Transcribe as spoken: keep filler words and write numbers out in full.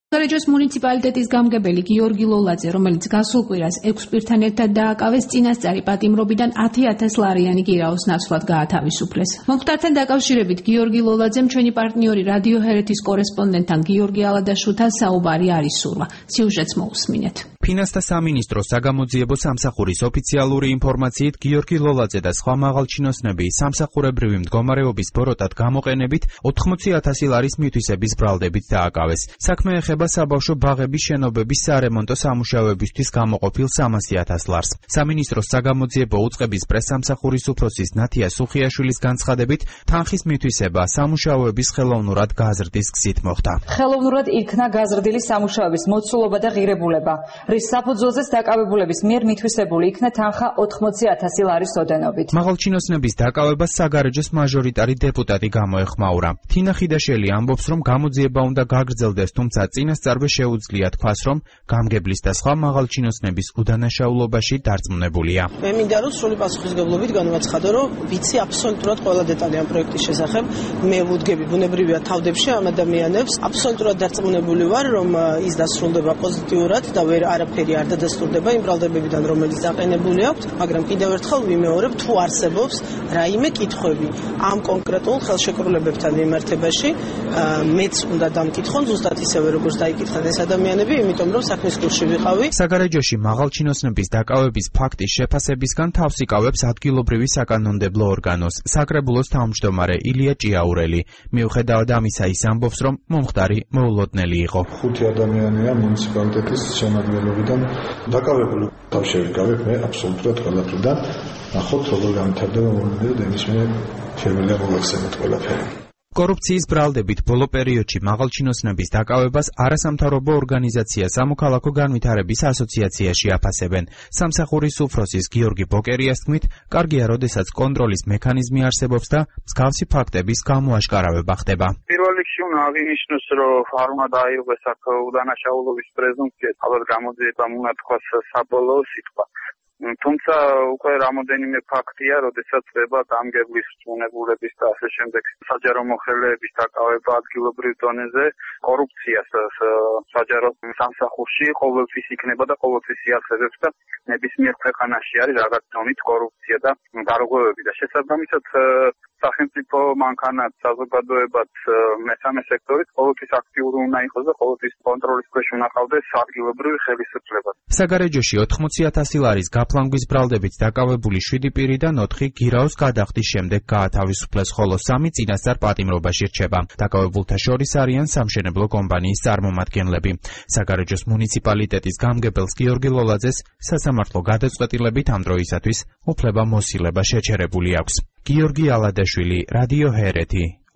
საგარეჯოს მუნიციპალიტეტის გამგებელი გიორგი ლოლაძე, რომელიც გასულ კვირას ექვს პირთან ერთად დააკავეს წინასწარი პატიმრობიდან ათი ათას ლარიანი გირაოს ნაცვლად გაათავისუფლეს. მომხდართან დაკავშირებით გიორგი ლოლაძემ ჩვენი პარტნიორი რადიო ჰერეთის კორესპონდენტთან გიორგი ალადაშვილთან საუბარი არ ისურვა. სიუჟეტს მოусმინეთ. ფინანსთა სამინისტროს საგამოძიებო სამსახურის ოფიციალური ინფორმაციით გიორგი ლოლაძე და სხვა მაღალჩინოსნები სამსახურებრივი მდგომარეობის ბოროტად გამოყენებით ოთხმოცი ათასი ლარის მითვისების ბრალდებით დააკავეს. საქმე ეხება საბავშვო ბაღების შენობების სარემონტო სამუშაოებისთვის გამოყოფილ სამასი ათას ლარს. სამინისტროს საგამოძიებო უწყების პრესსამსახურის უფროსის ნათია სუხიაშვილის განცხადებით, თანხის მითვისება სამუშაოების ხელოვნურად გაზრდის გზით მოხდა. ხელოვნურად იქნა გაზრდილი სამუშაოების მოცულობა და ღირებულება, რის საფუძველზეც დაკავებულების მიერ მითვისებული იქნა თანხა ოთხმოცი ათასი ლარის ოდენობით. მაღალჩინოსნების დაკავებას საგარეჯოს მაჟორიტარი დეპუტატი გამოეხმაურა. თინა ხიდაშელი ამბობს, რომ გამოძიება უნდა გაგრძელდეს, თუმცა წინასწარვე შეუძლია თქვას, რომ გამგებლის და სხვა მაღალჩინოსნების უდანაშაულობაში დარწმუნებულია. მე მინდა რომ სრული პასუხისმგებლობით განვაცხადო, რომ ვიცი აბსოლუტურად ყველა დეტალი ამ პროექტის შესახებ. მე ვუდგები ბუნებრივია თავდებში ამ ადამიანებს. აბსოლუტურად დარწმუნებული ვარ, რომ ის დასრულდება პოზიტიურად და ვერ არაფერი არ დადასტურდება იმ ბრალდებებიდან, რომელიც დაყენებული აქვს, მაგრამ კიდევ ერთხელ ვიმეორებ, თუ არსებობს რაიმე კითხვები ამ კონკრეტულ ხელშეკრულებებთან მიმართებაში, მეც უნდა დამკითხონ ზუსტად ისევე როგორც დაიკითხան ეს ადამიანები, იმიტომ რომ საქმის კურსში ვიყავი. საგარეჯოში მაღალჩინოსნების დაკავების ფაქტის შეფასებისგან თავს იკავებს ადგილობრივი საკანონმდებლო ორგანოს, საკრებულოს თავმჯდომარე ილია ჭიაურელი. მიუხედავად ამისა, ის ამბობს, რომ მომხდარი მოულოდნელი იყო. ხუთი ადამიანია მუნიციპალიტეტის შემადგენლობიდან დაკავებული. თავში ვიკავებ მე აბსოლუტურად ყველაფრიდან. ნახოთ როგორ განვითარდება მომენტი და იმის მე შემიძლია მოვახსენოთ ყველაფერი. კორუფციის ბრალდებით ბოლო პერიოდში მაღალჩინოსნების დაკავებას არასამთავრობო ორგანიზაცია სამოქალაქო განვითარების ასოციაციაში აფასებენ. სამსახურის უფროსის გიორგი ბოკერიას თქმით, კარგია, როდესაც კონტროლის მექანიზმი არსებობს და მსგავსი ფაქტების გამოაშკარავება ხდება. პირველ რიგში უნდა აღინიშნოს, რომ არ უნდა დაიღოს აქ უდანაშაულობის პრეზუმპცია, ალბათ გამოძიებამ უნდა თქვას საბოლოო სიტყვა. თუმცა უკვე რამოდენიმე ფაქტია, როდესაც ხდება გამგებლის რწმუნებულების და ასე შემდეგ საჯარო მოხელეების დაკავება ადგილობრივ დონეზე, კორუფციას საჯარო სამსახურში ყოველთვის იქნება და ყოველთვის იარსებებს და ნებისმიერ ქვეყანაში არის რაღაც დონით კორუფცია და გარღვევები და შესაბამისად სახელმწიფო მანქანაც, საზოგადოებაც, მესამე სექტორიც ყოველთვის აქტიური უნდა იყოს და ყოველთვის კონტროლის ქვეშ უნდა ყავდეს ადგილობრივი ხელისუფლება. საგარეჯოში ოთხმოცი ათასი ლარის გაფლანგვის ბრალდებით დაკავებული შვიდი პირიდან ოთხი გირაოს გადახდის შემდეგ გაათავისუფლეს, ხოლო სამი წინასწარ პატიმრობაში რჩება. დაკავებულთა შორის არიან სამშენებლო კომპანიის წარმომადგენლები. საგარეჯოს მუნიციპალიტეტის გამგებელს გიორგი ლოლაძეს სასამართლო გადაწყვეტილებით ამ დროისათვის უფლება მოსილება შეჩერებული აქვს. გიორგი ალადაშვილი, რადიო ჰერეთი.